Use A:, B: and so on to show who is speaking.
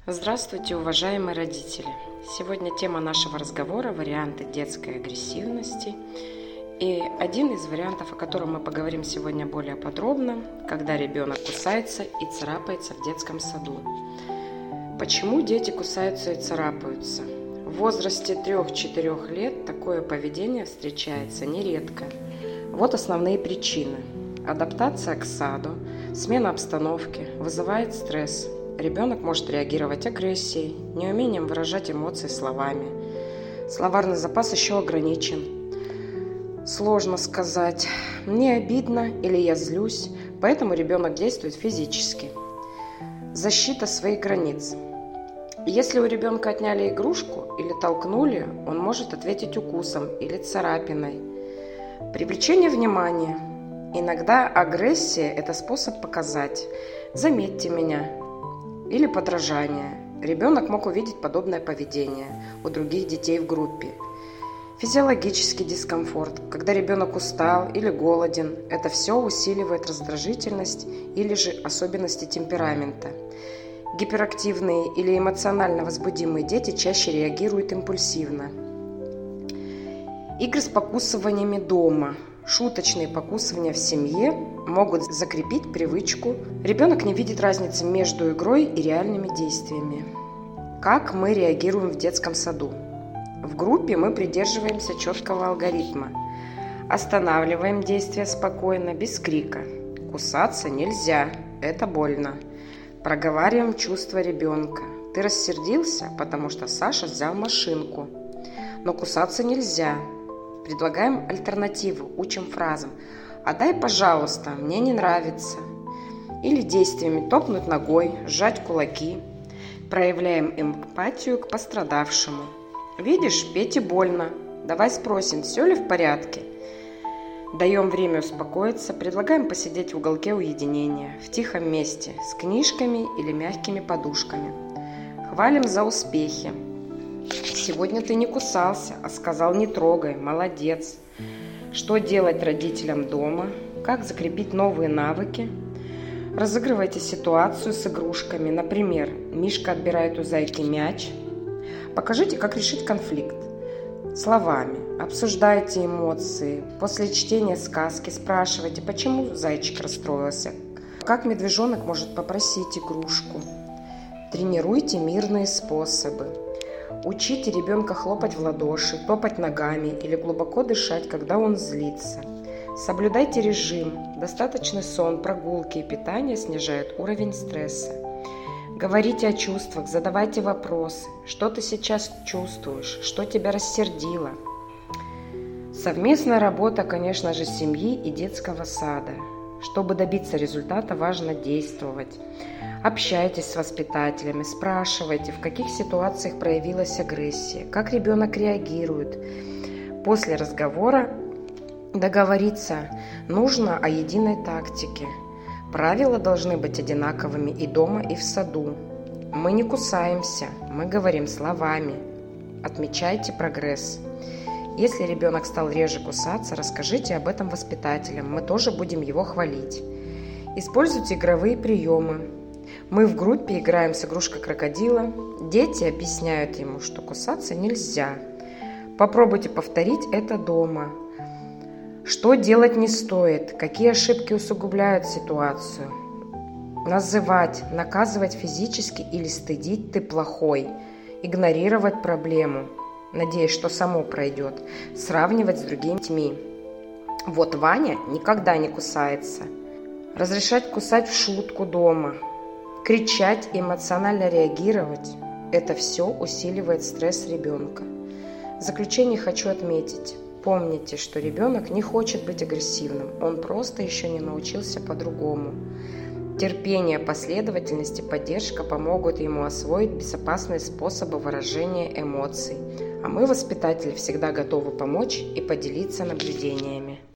A: Здравствуйте, уважаемые родители! Сегодня тема нашего разговора – варианты детской агрессивности. И один из вариантов, о котором мы поговорим сегодня более подробно, когда ребенок кусается и царапается в детском саду. Почему дети кусаются и царапаются? В возрасте 3-4 лет такое поведение встречается нередко. Вот основные причины. Адаптация к саду, смена обстановки вызывает стресс. Ребенок может реагировать агрессией, неумением выражать эмоции словами. Словарный запас еще ограничен. Сложно сказать, мне обидно или я злюсь, поэтому ребенок действует физически. Защита своих границ. Если у ребенка отняли игрушку или толкнули, он может ответить укусом или царапиной. Привлечение внимания. Иногда агрессия – это способ показать «заметьте меня» или подражание. Ребенок мог увидеть подобное поведение у других детей в группе. Физиологический дискомфорт. Когда ребенок устал или голоден, это все усиливает раздражительность или же особенности темперамента. Гиперактивные или эмоционально возбудимые дети чаще реагируют импульсивно. Игры с покусываниями дома. Шуточные покусывания в семье могут закрепить привычку. Ребенок не видит разницы между игрой и реальными действиями. Как мы реагируем в детском саду? В группе мы придерживаемся четкого алгоритма. Останавливаем действия спокойно, без крика. Кусаться нельзя, это больно. Проговариваем чувства ребенка. Ты рассердился, потому что Саша взял машинку. Но кусаться нельзя. Предлагаем альтернативу, учим фразам «Отдай, пожалуйста, мне не нравится». Или действиями топнуть ногой, сжать кулаки. Проявляем эмпатию к пострадавшему. «Видишь, Пете больно. Давай спросим, все ли в порядке?» Даем время успокоиться, предлагаем посидеть в уголке уединения, в тихом месте, с книжками или мягкими подушками. Хвалим за успехи. Сегодня ты не кусался, а сказал не трогай, молодец. Что делать родителям дома? Как закрепить новые навыки? Разыгрывайте ситуацию с игрушками. Например, Мишка отбирает у зайки мяч. Покажите, как решить конфликт. Словами. Обсуждайте эмоции. После чтения сказки спрашивайте, почему зайчик расстроился. Как медвежонок может попросить игрушку. Тренируйте мирные способы. Учите ребенка хлопать в ладоши, топать ногами или глубоко дышать, когда он злится. Соблюдайте режим. Достаточный сон, прогулки и питание снижают уровень стресса. Говорите о чувствах, задавайте вопросы. Что ты сейчас чувствуешь? Что тебя рассердило? Совместная работа, конечно же, семьи и детского сада. Чтобы добиться результата, важно действовать. Общайтесь с воспитателями, спрашивайте, в каких ситуациях проявилась агрессия, как ребенок реагирует. После разговора договориться нужно о единой тактике. Правила должны быть одинаковыми и дома, и в саду. Мы не кусаемся, мы говорим словами. Отмечайте прогресс. Если ребенок стал реже кусаться, расскажите об этом воспитателям, мы тоже будем его хвалить. Используйте игровые приемы. Мы в группе играем с игрушкой крокодила. Дети объясняют ему, что кусаться нельзя. Попробуйте повторить это дома. Что делать не стоит, какие ошибки усугубляют ситуацию. Называть, наказывать физически или стыдить «ты плохой». Игнорировать проблему, надеясь, что само пройдет. Сравнивать с другими детьми. Вот Ваня никогда не кусается. Разрешать кусать в шутку дома. Кричать и эмоционально реагировать – это все усиливает стресс ребенка. В заключение хочу отметить. Помните, что ребенок не хочет быть агрессивным, он просто еще не научился по-другому. Терпение, последовательность и поддержка помогут ему освоить безопасные способы выражения эмоций. А мы, воспитатели, всегда готовы помочь и поделиться наблюдениями.